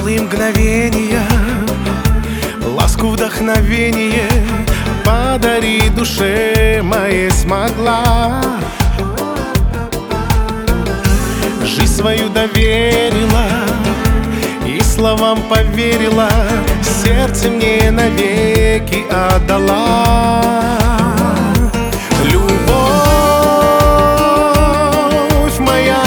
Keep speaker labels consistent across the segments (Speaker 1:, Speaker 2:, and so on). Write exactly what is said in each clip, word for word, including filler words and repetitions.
Speaker 1: теплые мгновения, ласку, вдохновение подари душе моей смогла. Жизнь свою доверила и словам поверила, сердце мне навеки отдала. Любовь моя,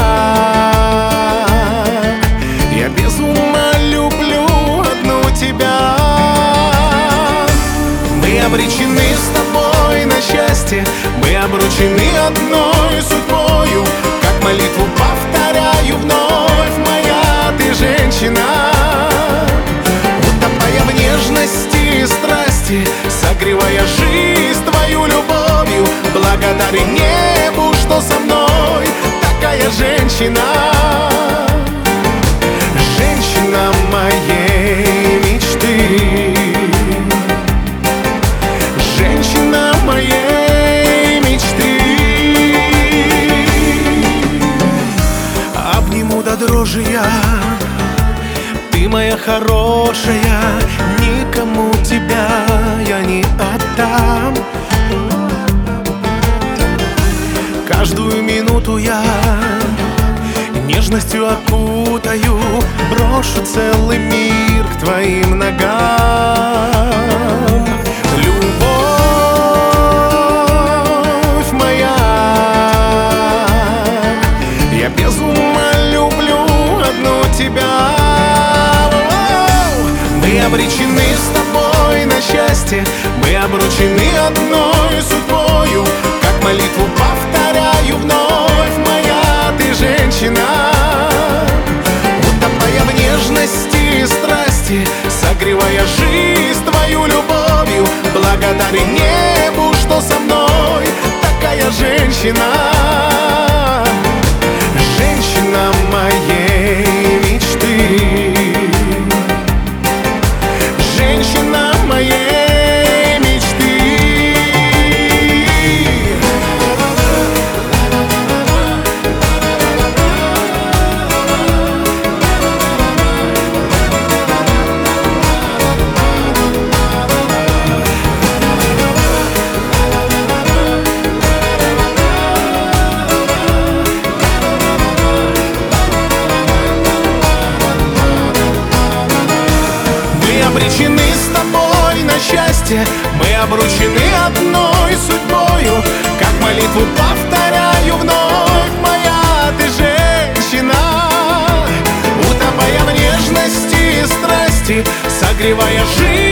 Speaker 1: я без ума люблю одну тебя. Мы обречены с тобой на счастье, мы обручены одной судьбою. Как молитву повторяю вновь, моя ты женщина. Утопая в нежности и страсти, согревая жизнь твою любовью, благодарен небу, что со мной такая женщина. Женщина моей мечты, женщина моей мечты. Обниму до дрожи я, ты моя хорошая, никому тебя я не отдам. Каждую минуту я нежностью окутаю, брошу целый мир к твоим ногам. Любовь моя, я без ума люблю одну тебя. Мы обречены с тобой на счастье, мы обручены одной судьбою. Как молитву повторяю вновь, моя ты женщина. Утопая в нежности и страсти, согревая жизнь твою любовью, благодарен небу, что со мной такая женщина. Женщина моей мечты, женщина моей мечты. Обречены с тобой на счастье, мы обручены одной судьбою. Как молитву повторяю вновь, моя ты женщина. Утопая в нежности и страсти, согревая жизнь